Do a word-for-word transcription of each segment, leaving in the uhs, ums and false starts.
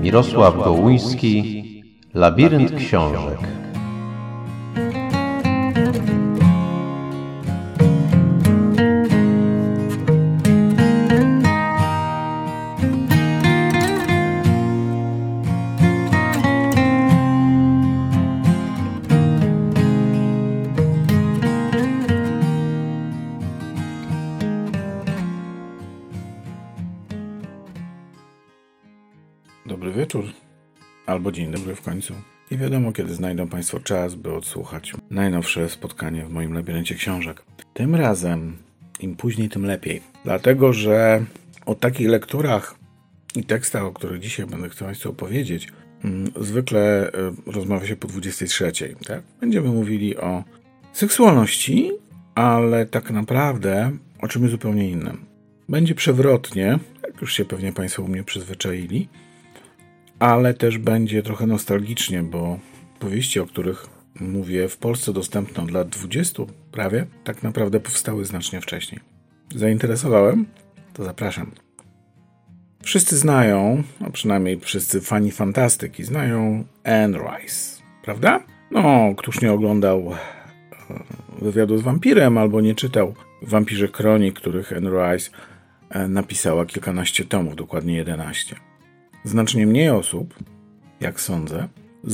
Mirosław Gołuński, Labirynt książek. Dobry wieczór, albo dzień dobry w końcu. Nie wiadomo, kiedy znajdą Państwo czas, by odsłuchać najnowsze spotkanie w moim labiryncie książek. Tym razem, im później, tym lepiej. Dlatego, że o takich lekturach i tekstach, o których dzisiaj będę chciał Państwu opowiedzieć, zwykle rozmawia się po dwudziestej trzeciej. Tak? Będziemy mówili o seksualności, ale tak naprawdę o czymś zupełnie innym. Będzie przewrotnie, jak już się pewnie Państwo u mnie przyzwyczaili, ale też będzie trochę nostalgicznie, bo powieści, o których mówię, w Polsce dostępne od lat dwudziestu prawie, tak naprawdę powstały znacznie wcześniej. Zainteresowałem? To zapraszam. Wszyscy znają, a przynajmniej wszyscy fani fantastyki, znają Anne Rice, prawda? No, któż nie oglądał wywiadu z wampirem albo nie czytał Wampirze Kronik, których Anne Rice napisała kilkanaście tomów, dokładnie jedenaście. Znacznie mniej osób, jak sądzę,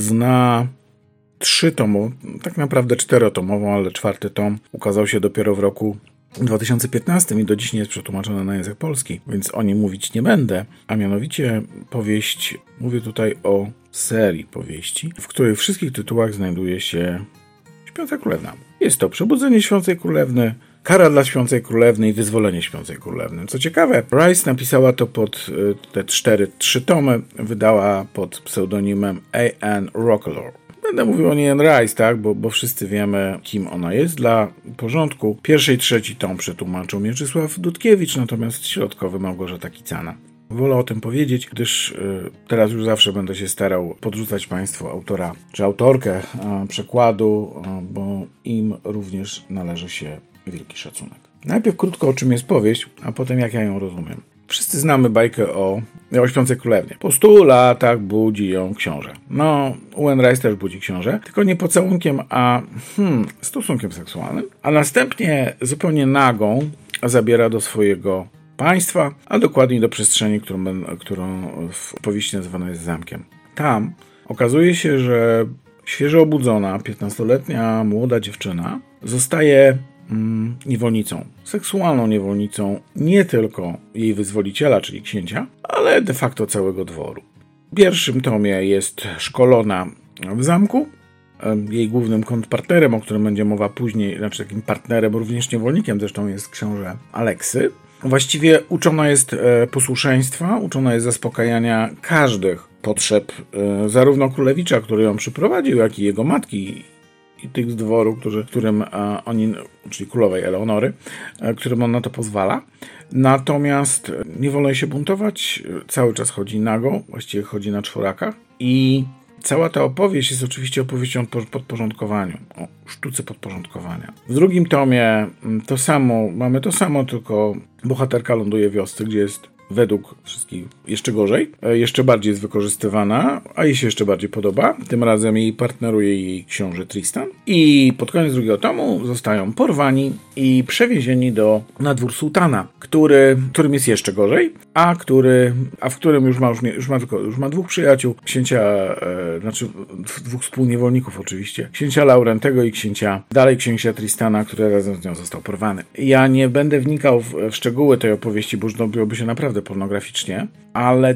zna trzytomową, tak naprawdę czterotomową, ale czwarty tom ukazał się dopiero w roku dwa tysiące piętnastym i do dziś nie jest przetłumaczony na język polski, więc o nim mówić nie będę, a mianowicie powieść, mówię tutaj o serii powieści, w której w wszystkich tytułach znajduje się Śpiąca Królewna. Jest to Przebudzenie Śpiącej Królewny, Kara dla Śpiącej Królewny i Wyzwolenie Śpiącej Królewny. Co ciekawe, Rice napisała to pod te cztery, trzy tomy, wydała pod pseudonimem A N Rockelore. Będę mówił o niej Anne Rice, tak, bo, bo wszyscy wiemy, kim ona jest. Dla porządku, pierwszy i trzeci tom przetłumaczył Mieczysław Dudkiewicz, natomiast środkowy Małgorzata Kicana. Wolę o tym powiedzieć, gdyż y, teraz już zawsze będę się starał podrzucać Państwu autora czy autorkę y, przekładu, y, bo im również należy się wielki szacunek. Najpierw krótko, o czym jest powieść, a potem jak ja ją rozumiem. Wszyscy znamy bajkę o, o Śpiącej Królewnie. Po stu latach budzi ją książę. No, u Anne Rice też budzi książę, tylko nie pocałunkiem, a hmm, stosunkiem seksualnym. A następnie zupełnie nagą zabiera do swojego państwa, a dokładniej do przestrzeni, którą, którą w powieści nazywana jest zamkiem. Tam okazuje się, że świeżo obudzona, piętnastoletnia młoda dziewczyna zostaje mm, niewolnicą, seksualną niewolnicą nie tylko jej wyzwoliciela, czyli księcia, ale de facto całego dworu. W pierwszym tomie jest szkolona w zamku. Jej głównym kontrpartnerem, o którym będzie mowa później, znaczy takim partnerem, również niewolnikiem zresztą jest książę Aleksy. Właściwie uczona jest e, posłuszeństwa, uczona jest zaspokajania każdych potrzeb e, zarówno królewicza, który ją przyprowadził, jak i jego matki i tych z dworu, którzy, którym e, oni, czyli królowej Eleonory, e, którym on na to pozwala. Natomiast nie wolno jej się buntować, cały czas chodzi nago, właściwie chodzi na czworakach i cała ta opowieść jest oczywiście opowieścią o podporządkowaniu, o sztuce podporządkowania. W drugim tomie to samo, mamy to samo, tylko bohaterka ląduje w wiosce, gdzie jest według wszystkich jeszcze gorzej, jeszcze bardziej jest wykorzystywana, a jej się jeszcze bardziej podoba. Tym razem jej partneruje jej książę Tristan i pod koniec drugiego tomu zostają porwani i przewiezieni do na dwór sułtana, który, którym jest jeszcze gorzej, a który, a w którym już ma, już, już ma tylko, już ma dwóch przyjaciół, księcia, e, znaczy dwóch współniewolników oczywiście, księcia Laurentego i księcia, dalej księcia Tristana, który razem z nią został porwany. Ja nie będę wnikał w, w szczegóły tej opowieści, bo już robiłoby się naprawdę pornograficznie, ale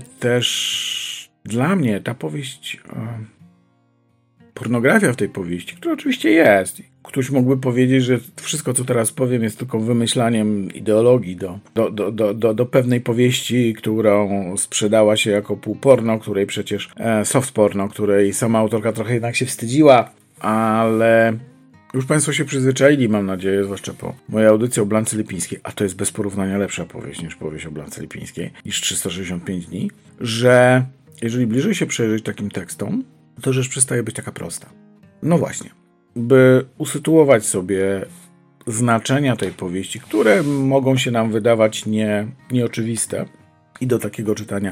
też dla mnie ta powieść, e, pornografia w tej powieści, która oczywiście jest. Ktoś mógłby powiedzieć, że wszystko, co teraz powiem, jest tylko wymyślaniem ideologii do, do, do, do, do, do pewnej powieści, którą sprzedała się jako półporno, której przecież e, soft porno, której sama autorka trochę jednak się wstydziła, ale już Państwo się przyzwyczaili, mam nadzieję, zwłaszcza po mojej audycji o Blance Lipińskiej, a to jest bez porównania lepsza powieść niż powieść o Blance Lipińskiej, niż trzysta sześćdziesiąt pięć dni, że jeżeli bliżej się przejrzeć takim tekstom, to rzecz przestaje być taka prosta. No właśnie, by usytuować sobie znaczenia tej powieści, które mogą się nam wydawać nie, nieoczywiste i do takiego czytania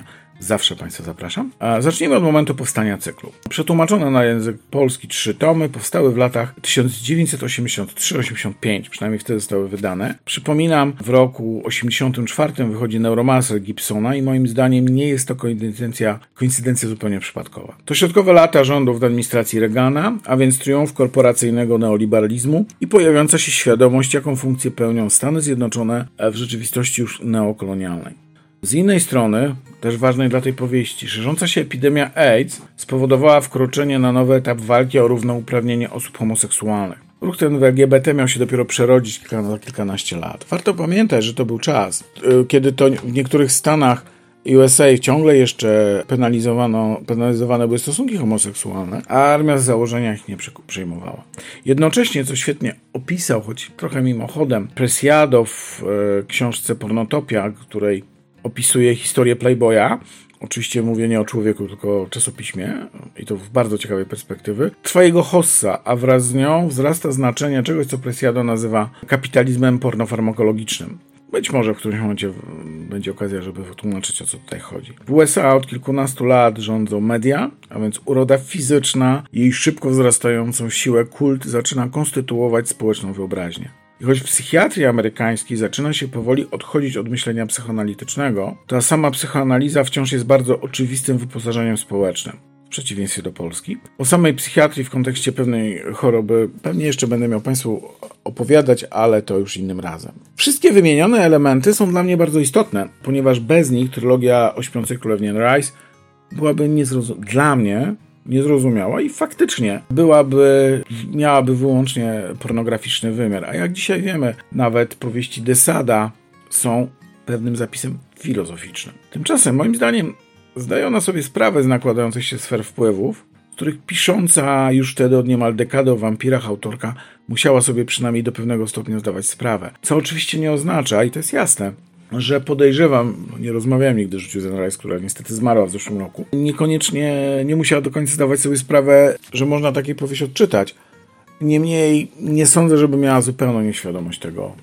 zawsze Państwa zapraszam. A zacznijmy od momentu powstania cyklu. Przetłumaczone na język polski trzy tomy powstały w latach tysiąc dziewięćset osiemdziesiąt trzy osiemdziesiąt pięć, przynajmniej wtedy zostały wydane. Przypominam, w roku osiemdziesiątym czwartym wychodzi Neuromancer Gibsona i moim zdaniem nie jest to koincydencja, koincydencja zupełnie przypadkowa. To środkowe lata rządów w administracji Reagana, a więc triumf korporacyjnego neoliberalizmu i pojawiająca się świadomość, jaką funkcję pełnią Stany Zjednoczone w rzeczywistości już neokolonialnej. Z innej strony, też ważnej dla tej powieści, szerząca się epidemia AIDS spowodowała wkroczenie na nowy etap walki o równouprawnienie osób homoseksualnych. Ruch ten w L G B T miał się dopiero przerodzić kilka, za kilkanaście lat. Warto pamiętać, że to był czas, kiedy to w niektórych stanach U S A ciągle jeszcze penalizowano, penalizowane były stosunki homoseksualne, a armia z założenia ich nie przejmowała. Jednocześnie, co świetnie opisał, choć trochę mimochodem, Preciado w e, książce Pornotopia, której opisuje historię Playboya, oczywiście mówię nie o człowieku, tylko o czasopiśmie i to w bardzo ciekawej perspektywy, trwa jego hossa, a wraz z nią wzrasta znaczenie czegoś, co Preciado nazywa kapitalizmem pornofarmakologicznym. Być może w którymś momencie będzie okazja, żeby wytłumaczyć, o co tutaj chodzi. W U S A od kilkunastu lat rządzą media, a więc uroda fizyczna, jej szybko wzrastającą siłę kult zaczyna konstytuować społeczną wyobraźnię. I choć w psychiatrii amerykańskiej zaczyna się powoli odchodzić od myślenia psychoanalitycznego, to ta sama psychoanaliza wciąż jest bardzo oczywistym wyposażeniem społecznym. W przeciwieństwie do Polski. O samej psychiatrii w kontekście pewnej choroby pewnie jeszcze będę miał Państwu opowiadać, ale to już innym razem. Wszystkie wymienione elementy są dla mnie bardzo istotne, ponieważ bez nich trylogia o Śpiącej Królewnie Rice byłaby niezrozum- dla mnie niezrozumiała i faktycznie byłaby, miałaby wyłącznie pornograficzny wymiar. A jak dzisiaj wiemy, nawet powieści de Sada są pewnym zapisem filozoficznym. Tymczasem, moim zdaniem, zdaje ona sobie sprawę z nakładających się sfer wpływów, z których pisząca już wtedy od niemal dekady o wampirach autorka musiała sobie przynajmniej do pewnego stopnia zdawać sprawę. Co oczywiście nie oznacza, i to jest jasne, że podejrzewam, nie rozmawiałem nigdy o życiu Susan Rice, która niestety zmarła w zeszłym roku, niekoniecznie nie musiała do końca zdawać sobie sprawę, że można takiej powieść odczytać. Niemniej nie sądzę, żeby miała zupełną nieświadomość tego,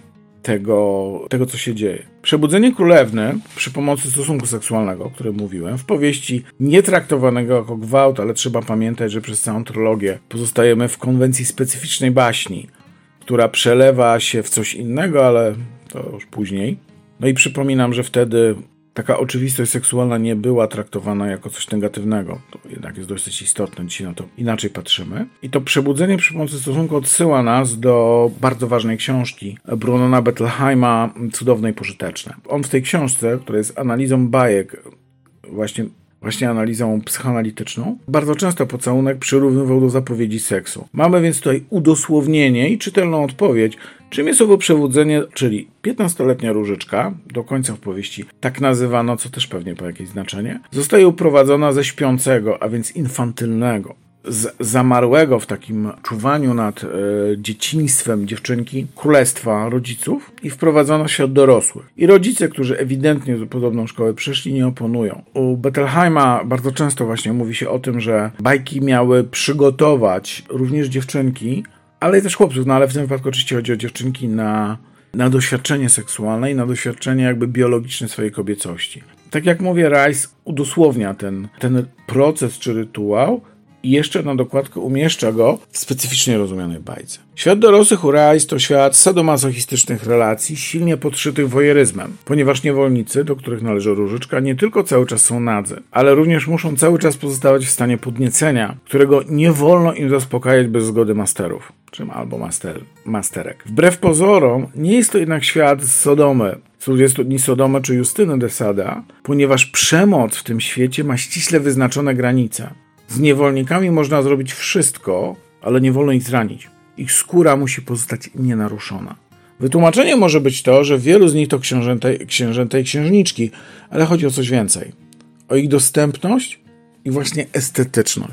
tego, tego co się dzieje. Przebudzenie królewny przy pomocy stosunku seksualnego, o którym mówiłem, w powieści nie traktowanego jako gwałt, ale trzeba pamiętać, że przez całą trylogię pozostajemy w konwencji specyficznej baśni, która przelewa się w coś innego, ale to już później. No i przypominam, że wtedy taka oczywistość seksualna nie była traktowana jako coś negatywnego. To jednak jest dosyć istotne, dzisiaj na to inaczej patrzymy. I to przebudzenie przy pomocy stosunku odsyła nas do bardzo ważnej książki Brunona Bettelheima, Cudowne i pożyteczne. On w tej książce, która jest analizą bajek, właśnie Właśnie analizą psychoanalityczną, bardzo często pocałunek przyrównywał do zapowiedzi seksu. Mamy więc tutaj udosłownienie i czytelną odpowiedź, czym jest owo przebudzenie, czyli piętnastoletnia Różyczka, do końca w powieści tak nazywano, co też pewnie ma jakieś znaczenie, zostaje uprowadzona ze śpiącego, a więc infantylnego, z zamarłego w takim czuwaniu nad e, dzieciństwem dziewczynki królestwa rodziców i wprowadzono w świat dorosłych. I rodzice, którzy ewidentnie podobną szkołę przeszli, nie oponują. U Bettelheima bardzo często właśnie mówi się o tym, że bajki miały przygotować również dziewczynki, ale też chłopców, no ale w tym wypadku oczywiście chodzi o dziewczynki na, na doświadczenie seksualne i na doświadczenie jakby biologiczne swojej kobiecości. Tak jak mówię, Rice udosłownia ten, ten proces czy rytuał, i jeszcze na dokładkę umieszcza go w specyficznie rozumianej bajce. Świat dorosłych u Rice to świat sadomasochistycznych relacji, silnie podszytych wojeryzmem, ponieważ niewolnicy, do których należy Różyczka, nie tylko cały czas są nadzy, ale również muszą cały czas pozostawać w stanie podniecenia, którego nie wolno im zaspokajać bez zgody masterów, czym albo master, masterek. Wbrew pozorom, nie jest to jednak świat z Sodomy, z dwudziestu dni Sodomy czy Justyny de Sada, ponieważ przemoc w tym świecie ma ściśle wyznaczone granice. Z niewolnikami można zrobić wszystko, ale nie wolno ich zranić. Ich skóra musi pozostać nienaruszona. Wytłumaczenie może być to, że wielu z nich to księżęta, księżęta i księżniczki, ale chodzi o coś więcej. O ich dostępność i właśnie estetyczność.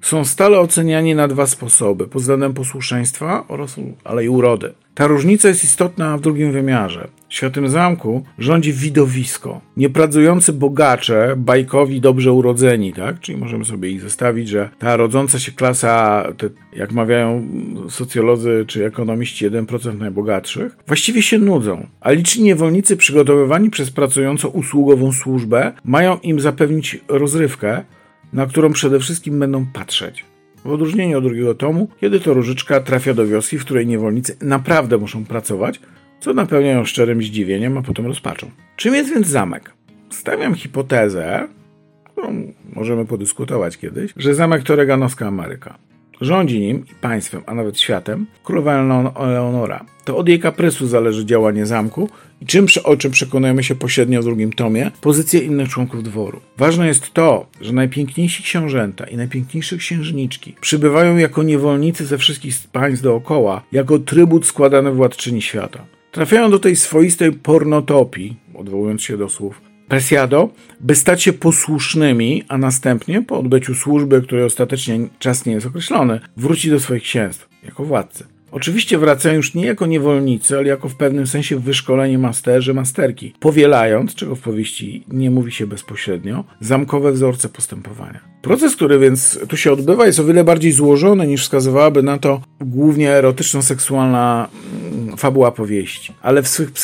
są stale oceniani na dwa sposoby, pod względem posłuszeństwa oraz, ale i urody. Ta różnica jest istotna w drugim wymiarze. W Świętym Zamku rządzi widowisko. Niepracujący bogacze, bajkowi dobrze urodzeni, tak? Czyli możemy sobie ich zestawić, że ta rodząca się klasa, te, jak mawiają socjolodzy czy ekonomiści, jeden procent najbogatszych, właściwie się nudzą. A liczni niewolnicy przygotowywani przez pracująco-usługową służbę mają im zapewnić rozrywkę, na którą przede wszystkim będą patrzeć. W odróżnieniu od drugiego tomu, kiedy to Różyczka trafia do wioski, w której niewolnicy naprawdę muszą pracować, co napełniają szczerym zdziwieniem, a potem rozpaczą. Czym jest więc zamek? Stawiam hipotezę, którą możemy podyskutować kiedyś, że zamek to reganowska Ameryka. Rządzi nim i państwem, a nawet światem, królowa Eleonora. To od jej kaprysu zależy działanie zamku i czym, o czym przekonujemy się pośrednio w drugim tomie, pozycje innych członków dworu. Ważne jest to, że najpiękniejsi książęta i najpiękniejsze księżniczki przybywają jako niewolnicy ze wszystkich państw dookoła, jako trybut składany władczyni świata. Trafiają do tej swoistej pornotopii, odwołując się do słów Presiado, by stać się posłusznymi, a następnie, po odbyciu służby, której ostatecznie czas nie jest określony, wróci do swoich księstw, jako władcy. Oczywiście wracają już nie jako niewolnicy, ale jako w pewnym sensie wyszkoleni masterzy, masterki, powielając, czego w powieści nie mówi się bezpośrednio, zamkowe wzorce postępowania. Proces, który więc tu się odbywa, jest o wiele bardziej złożony, niż wskazywałaby na to głównie erotyczno-seksualna fabuła powieści. Ale w swych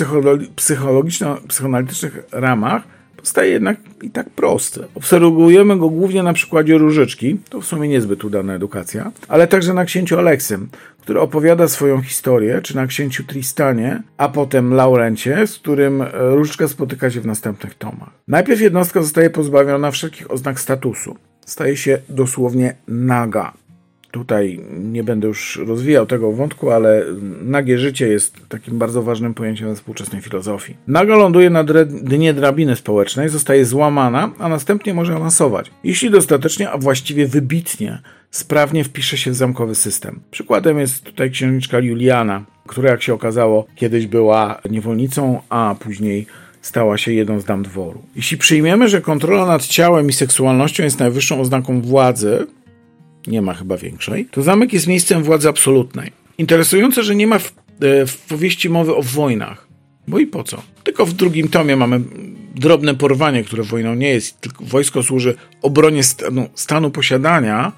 psychologiczno-psychoanalitycznych ramach pozostaje jednak i tak prosty. Obserwujemy go głównie na przykładzie Różyczki, to w sumie niezbyt udana edukacja, ale także na księciu Aleksym, który opowiada swoją historię, czy na księciu Tristanie, a potem Laurencie, z którym Różyczka spotyka się w następnych tomach. Najpierw jednostka zostaje pozbawiona wszelkich oznak statusu. Staje się dosłownie naga. Tutaj nie będę już rozwijał tego wątku, ale nagie życie jest takim bardzo ważnym pojęciem we współczesnej filozofii. Naga ląduje na dnie drabiny społecznej, zostaje złamana, a następnie może awansować. Jeśli dostatecznie, a właściwie wybitnie, sprawnie wpisze się w zamkowy system. Przykładem jest tutaj księżniczka Juliana, która, jak się okazało, kiedyś była niewolnicą, a później stała się jedną z dam dworu. Jeśli przyjmiemy, że kontrola nad ciałem i seksualnością jest najwyższą oznaką władzy, nie ma chyba większej, to zamek jest miejscem władzy absolutnej. Interesujące, że nie ma w, w powieści mowy o wojnach. Bo i po co? Tylko w drugim tomie mamy drobne porwanie, które wojną nie jest. Tylko wojsko służy obronie stanu, stanu posiadania,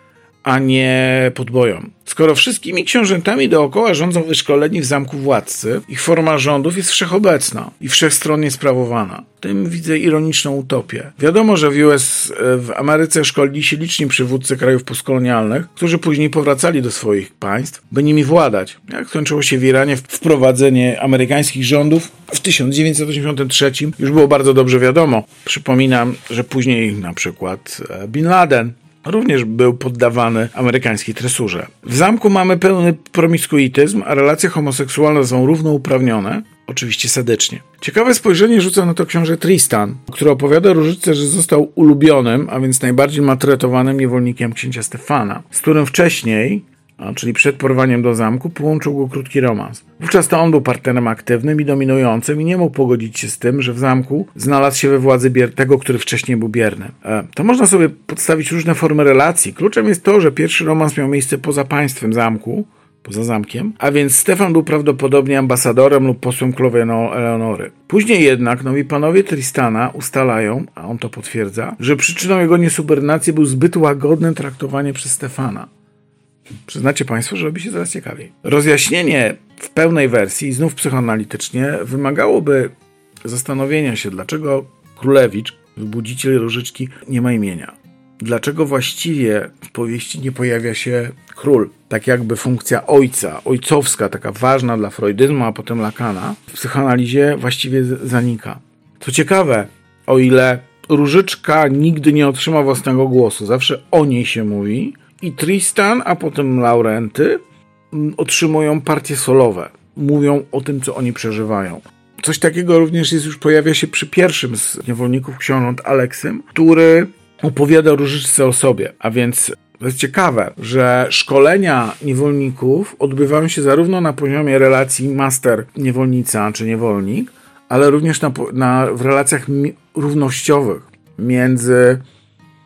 a nie podbojom. Skoro wszystkimi książętami dookoła rządzą wyszkoleni w zamku władcy, ich forma rządów jest wszechobecna i wszechstronnie sprawowana. W tym widzę ironiczną utopię. Wiadomo, że w U S, w Ameryce szkolili się liczni przywódcy krajów postkolonialnych, którzy później powracali do swoich państw, by nimi władać. Jak skończyło się w Iranie wprowadzenie amerykańskich rządów w tysiąc dziewięćset osiemdziesiątym trzecim, już było bardzo dobrze wiadomo. Przypominam, że później na przykład Bin Laden również był poddawany amerykańskiej tresurze. W zamku mamy pełny promiskuityzm, a relacje homoseksualne są równouprawnione, oczywiście sadycznie. Ciekawe spojrzenie rzuca na to książę Tristan, który opowiada Różyczce, że został ulubionym, a więc najbardziej maltretowanym niewolnikiem księcia Stefana, z którym wcześniej, a, czyli przed porwaniem do zamku, połączył go krótki romans. Wówczas to on był partnerem aktywnym i dominującym i nie mógł pogodzić się z tym, że w zamku znalazł się we władzy bier- tego, który wcześniej był bierny. E, to można sobie podstawić różne formy relacji. Kluczem jest to, że pierwszy romans miał miejsce poza państwem zamku, poza zamkiem, a więc Stefan był prawdopodobnie ambasadorem lub posłem królowej Eleonory. Później jednak nowi panowie Tristana ustalają, a on to potwierdza, że przyczyną jego niesubordynacji był zbyt łagodne traktowanie przez Stefana. Przyznacie państwo, że robi się coraz ciekawiej. Rozjaśnienie w pełnej wersji, znów psychoanalitycznie, wymagałoby zastanowienia się, dlaczego królewicz, wybudziciel Różyczki, nie ma imienia. Dlaczego właściwie w powieści nie pojawia się król? Tak jakby funkcja ojca, ojcowska, taka ważna dla freudyzmu, a potem Lacana, w psychoanalizie właściwie zanika. Co ciekawe, o ile Różyczka nigdy nie otrzyma własnego głosu, zawsze o niej się mówi, i Tristan, a potem Laurenty otrzymują partie solowe. Mówią o tym, co oni przeżywają. Coś takiego również jest, już pojawia się przy pierwszym z niewolników książąt Aleksym, który opowiada Różyczce o sobie. A więc to jest ciekawe, że szkolenia niewolników odbywają się zarówno na poziomie relacji master-niewolnica czy niewolnik, ale również na, na, w relacjach mi, równościowych między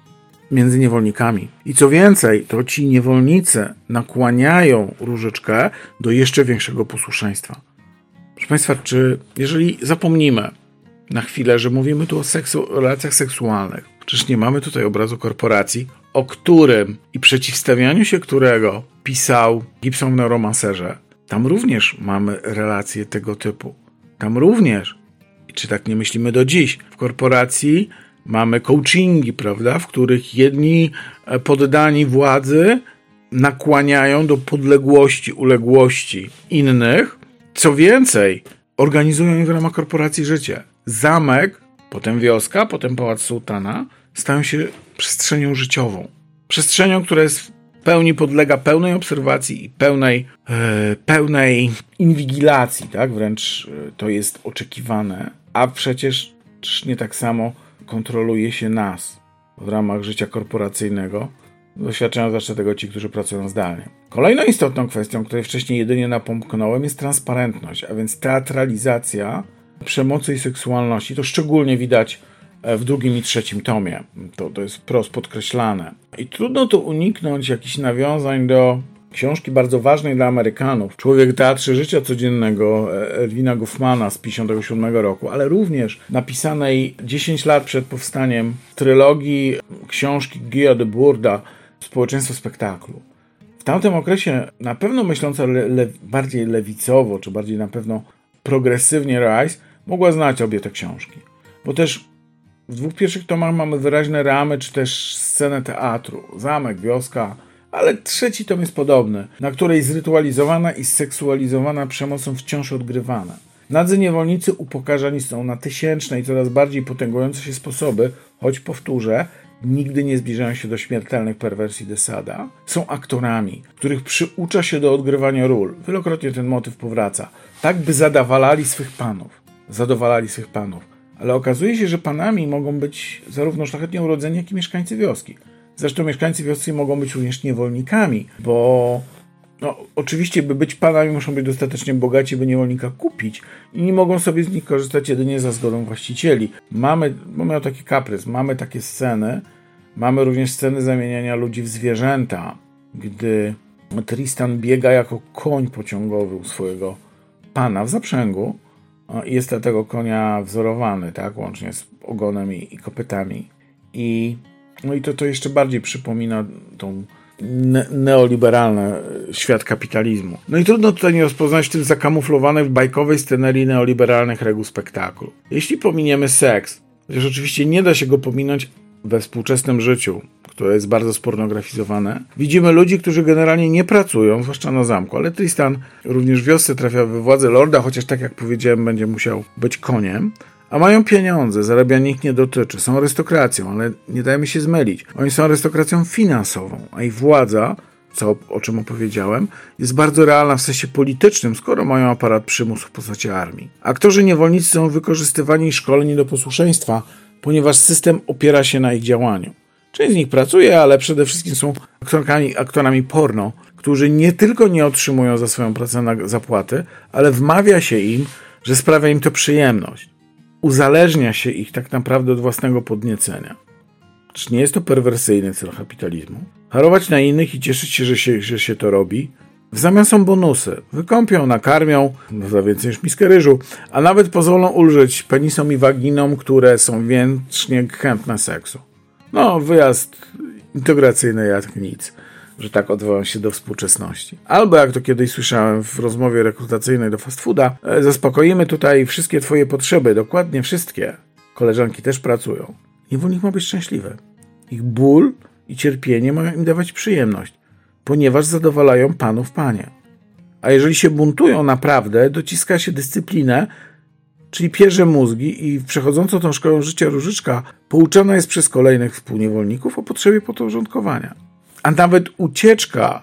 między niewolnikami. I co więcej, to ci niewolnicy nakłaniają Różyczkę do jeszcze większego posłuszeństwa. Proszę Państwa, czy jeżeli zapomnimy na chwilę, że mówimy tu o, seksu, o relacjach seksualnych, czyż nie mamy tutaj obrazu korporacji, o którym i przeciwstawianiu się którego pisał Gibson w Neuromancerze, tam również mamy relacje tego typu. Tam również, i czy tak nie myślimy do dziś, w korporacji mamy coachingi, prawda, w których jedni poddani władzy nakłaniają do podległości, uległości innych. Co więcej, organizują im w ramach korporacji życie. Zamek, potem wioska, potem pałac sułtana stają się przestrzenią życiową. Przestrzenią, która jest w pełni podlega pełnej obserwacji i pełnej, e, pełnej inwigilacji, tak? Wręcz e, to jest oczekiwane, a przecież nie tak samo kontroluje się nas w ramach życia korporacyjnego. Doświadczają zawsze tego ci, którzy pracują zdalnie. Kolejną istotną kwestią, której wcześniej jedynie napomknąłem, jest transparentność, a więc teatralizacja przemocy i seksualności. To szczególnie widać w drugim i trzecim tomie. To, to jest wprost podkreślane. I trudno tu uniknąć jakichś nawiązań do książki bardzo ważnej dla Amerykanów, Człowiek w teatrze życia codziennego Erwina Goffmana z pięćdziesiątego siódmego roku, ale również napisanej dziesięć lat przed powstaniem trylogii książki Guya Debord'a Społeczeństwo spektaklu. W tamtym okresie na pewno myśląca le, le, bardziej lewicowo, czy bardziej na pewno progresywnie Rice mogła znać obie te książki. Bo też w dwóch pierwszych tomach mamy wyraźne ramy, czy też scenę teatru. Zamek, wioska, ale trzeci tom jest podobny, na której zrytualizowana i zseksualizowana przemocą wciąż odgrywana. Nadzy niewolnicy upokarzani są na tysięczne i coraz bardziej potęgujące się sposoby, choć powtórzę, nigdy nie zbliżają się do śmiertelnych perwersji de Sada. Są aktorami, których przyucza się do odgrywania ról. Wielokrotnie ten motyw powraca. Tak by zadowalali swych panów. Zadowalali swych panów. Ale okazuje się, że panami mogą być zarówno szlachetnie urodzeni, jak i mieszkańcy wioski. Zresztą mieszkańcy wioski mogą być również niewolnikami, bo no, oczywiście, by być panami, muszą być dostatecznie bogaci, by niewolnika kupić i nie mogą sobie z nich korzystać jedynie za zgodą właścicieli. Mamy, bo miał taki kaprys, mamy takie sceny, mamy również sceny zamieniania ludzi w zwierzęta, gdy Tristan biega jako koń pociągowy u swojego pana w zaprzęgu i jest do tego konia wzorowany, tak, łącznie z ogonem i, i kopytami. I, no i to, to jeszcze bardziej przypomina tą ne- neoliberalny świat kapitalizmu. No i trudno tutaj nie rozpoznać w tym zakamuflowanej w bajkowej scenerii neoliberalnych reguł spektaklu. Jeśli pominiemy seks, chociaż oczywiście nie da się go pominąć we współczesnym życiu, które jest bardzo spornografizowane, widzimy ludzi, którzy generalnie nie pracują, zwłaszcza na zamku, ale Tristan również w wiosce trafia we władzę lorda, chociaż tak jak powiedziałem, będzie musiał być koniem, a mają pieniądze, zarabianie ich nie dotyczy, są arystokracją, ale nie dajmy się zmylić. Oni są arystokracją finansową, a ich władza, co, o czym opowiedziałem, jest bardzo realna w sensie politycznym, skoro mają aparat przymusu w postaci armii. Aktorzy niewolnicy są wykorzystywani i szkoleni do posłuszeństwa, ponieważ system opiera się na ich działaniu. Część z nich pracuje, ale przede wszystkim są aktorkami, aktorami porno, którzy nie tylko nie otrzymują za swoją pracę na zapłaty, ale wmawia się im, że sprawia im to przyjemność. Uzależnia się ich tak naprawdę od własnego podniecenia. Czy nie jest to perwersyjny cel kapitalizmu? Harować na innych i cieszyć się, że się, że się to robi? W zamian są bonusy. Wykąpią, nakarmią, za więcej niż miskę ryżu, a nawet pozwolą ulżyć penisom i waginom, które są wiecznie chętne seksu. No, wyjazd integracyjny jak nic, że tak odwołam się do współczesności. Albo jak to kiedyś słyszałem w rozmowie rekrutacyjnej do fast fooda, zaspokoimy tutaj wszystkie twoje potrzeby, dokładnie wszystkie. Koleżanki też pracują. Niewolnik ma być szczęśliwy. Ich ból i cierpienie mają im dawać przyjemność, ponieważ zadowalają panów panie. A jeżeli się buntują naprawdę, dociska się dyscyplinę, czyli pierze mózgi i przechodzącą tą szkołą życia Różyczka pouczana jest przez kolejnych współniewolników o potrzebie podporządkowania. A nawet ucieczka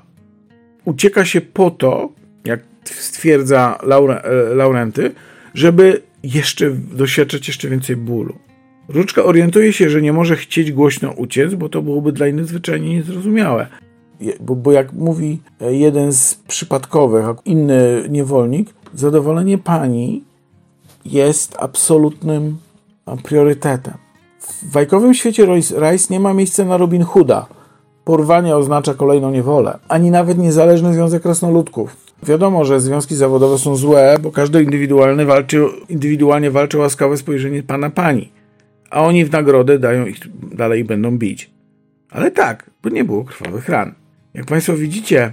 ucieka się po to, jak stwierdza Laure, Laurenty, żeby jeszcze doświadczać jeszcze więcej bólu. Różyczka orientuje się, że nie może chcieć głośno uciec, bo to byłoby dla innych zwyczajnie niezrozumiałe. Bo, bo jak mówi jeden z przypadkowych, inny niewolnik, zadowolenie pani jest absolutnym priorytetem. W bajkowym świecie Rice nie ma miejsca na Robin Hooda. Porwanie oznacza kolejną niewolę, ani nawet niezależny związek krasnoludków. Wiadomo, że związki zawodowe są złe, bo każdy indywidualny walczy, indywidualnie walczy o łaskawe spojrzenie pana pani, a oni w nagrodę dają ich dalej i będą bić. Ale tak, by nie było krwawych ran. Jak państwo widzicie,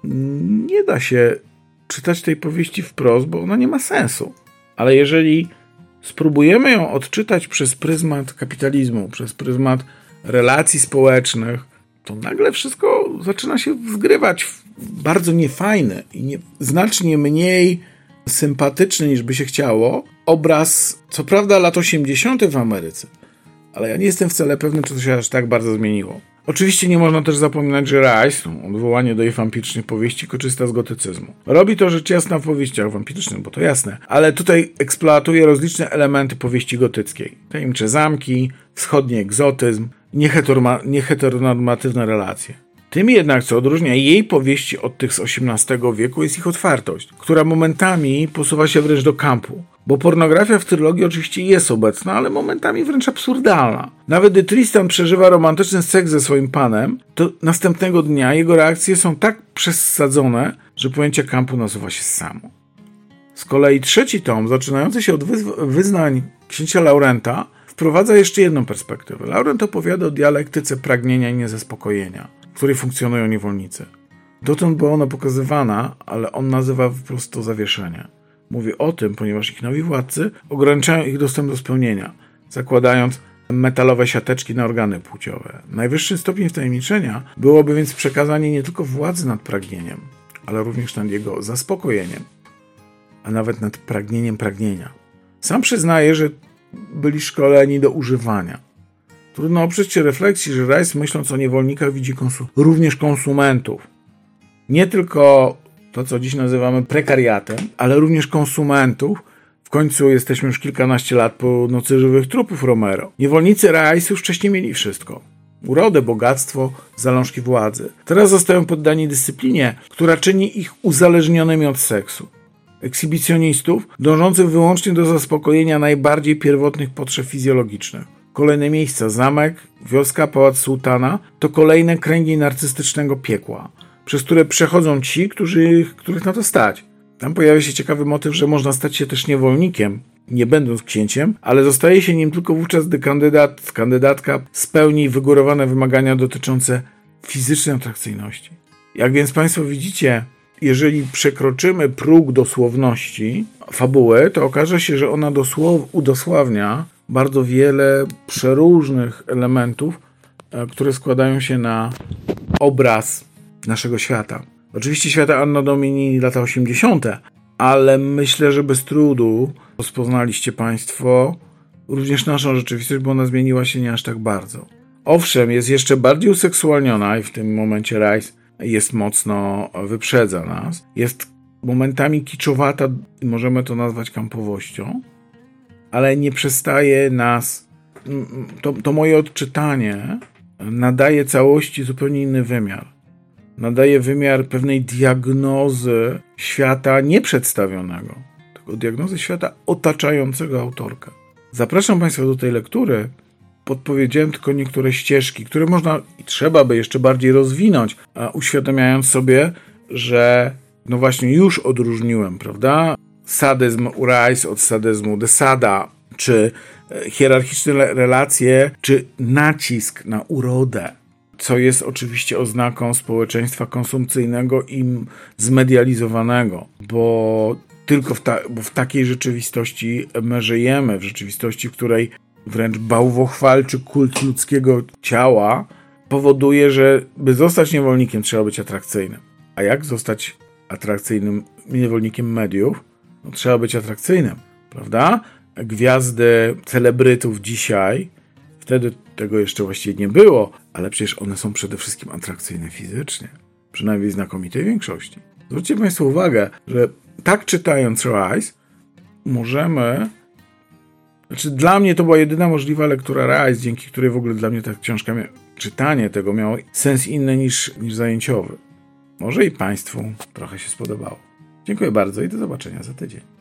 nie da się czytać tej powieści wprost, bo ona nie ma sensu. Ale jeżeli spróbujemy ją odczytać przez pryzmat kapitalizmu, przez pryzmat relacji społecznych, to nagle wszystko zaczyna się wgrywać w bardzo niefajny i nie, znacznie mniej sympatyczny niż by się chciało obraz, co prawda lat osiemdziesiątych w Ameryce, ale ja nie jestem wcale pewny, czy to się aż tak bardzo zmieniło. Oczywiście nie można też zapominać, że Rice, odwołanie do jej wampirycznych powieści, korzysta z gotycyzmu. Robi to rzecz jasna w powieściach wampirycznych, bo to jasne, ale tutaj eksploatuje rozliczne elementy powieści gotyckiej. Tajemnicze zamki, wschodni egzotyzm, nieheteronormatywne relacje. Tym jednak, co odróżnia jej powieści od tych z osiemnastego wieku, jest ich otwartość, która momentami posuwa się wręcz do kampu. Bo pornografia w trylogii oczywiście jest obecna, ale momentami wręcz absurdalna. Nawet gdy Tristan przeżywa romantyczny seks ze swoim panem, to następnego dnia jego reakcje są tak przesadzone, że pojęcie kampu nasuwa się samo. Z kolei trzeci tom, zaczynający się od wyz- wyznań księcia Laurenta, wprowadza jeszcze jedną perspektywę. Laurent opowiada o dialektyce pragnienia i niezaspokojenia, w której funkcjonują niewolnicy. Dotąd była ona pokazywana, ale on nazywa po prostu zawieszenie. Mówi o tym, ponieważ ich nowi władcy ograniczają ich dostęp do spełnienia, zakładając metalowe siateczki na organy płciowe. Najwyższy stopień wtajemniczenia byłoby więc przekazanie nie tylko władzy nad pragnieniem, ale również nad jego zaspokojeniem, a nawet nad pragnieniem pragnienia. Sam przyznaje, że byli szkoleni do używania. Trudno oprzeć się refleksji, że Rice, myśląc o niewolnikach, widzi konsu- również konsumentów. Nie tylko to, co dziś nazywamy prekariatem, ale również konsumentów. W końcu jesteśmy już kilkanaście lat po Nocy Żywych Trupów Romero. Niewolnicy Rice już wcześniej mieli wszystko. Urodę, bogactwo, zalążki władzy. Teraz zostają poddani dyscyplinie, która czyni ich uzależnionymi od seksu. Ekshibicjonistów, dążących wyłącznie do zaspokojenia najbardziej pierwotnych potrzeb fizjologicznych. Kolejne miejsca, zamek, wioska, pałac sułtana, to kolejne kręgi narcystycznego piekła, przez które przechodzą ci, którzy, których na to stać. Tam pojawia się ciekawy motyw, że można stać się też niewolnikiem, nie będąc księciem, ale zostaje się nim tylko wówczas, gdy kandydat, kandydatka spełni wygórowane wymagania dotyczące fizycznej atrakcyjności. Jak więc państwo widzicie, jeżeli przekroczymy próg dosłowności fabuły, to okaże się, że ona dosłow, udosławnia bardzo wiele przeróżnych elementów, które składają się na obraz naszego świata. Oczywiście świata Anno Domini lata osiemdziesiąte, ale myślę, że bez trudu rozpoznaliście państwo również naszą rzeczywistość, bo ona zmieniła się nie aż tak bardzo. Owszem, jest jeszcze bardziej useksualniona i w tym momencie Rice jest mocno, wyprzedza nas. Jest momentami kiczowata i możemy to nazwać kampowością, ale nie przestaje nas, to, to moje odczytanie nadaje całości zupełnie inny wymiar. Nadaje wymiar pewnej diagnozy świata nieprzedstawionego, tylko diagnozy świata otaczającego autorkę. Zapraszam państwa do tej lektury. Podpowiedziałem tylko niektóre ścieżki, które można i trzeba by jeszcze bardziej rozwinąć, uświadamiając sobie, że no właśnie już odróżniłem, prawda? Sadyzm u Rice od sadyzmu de Sada, czy hierarchiczne relacje, czy nacisk na urodę, co jest oczywiście oznaką społeczeństwa konsumpcyjnego i zmedializowanego, bo tylko w, ta, bo w takiej rzeczywistości my żyjemy, w rzeczywistości, w której wręcz bałwochwalczy kult ludzkiego ciała powoduje, że by zostać niewolnikiem, trzeba być atrakcyjnym. A jak zostać atrakcyjnym niewolnikiem mediów? No, trzeba być atrakcyjnym, prawda? Gwiazdy celebrytów dzisiaj, wtedy tego jeszcze właściwie nie było, ale przecież one są przede wszystkim atrakcyjne fizycznie. Przynajmniej w znakomitej większości. Zwróćcie państwo uwagę, że tak czytając Rice możemy... Znaczy, dla mnie to była jedyna możliwa lektura Rice, dzięki której w ogóle dla mnie ta książka, czytanie tego miało sens inny niż, niż zajęciowy. Może i państwu trochę się spodobało. Dziękuję bardzo i do zobaczenia za tydzień.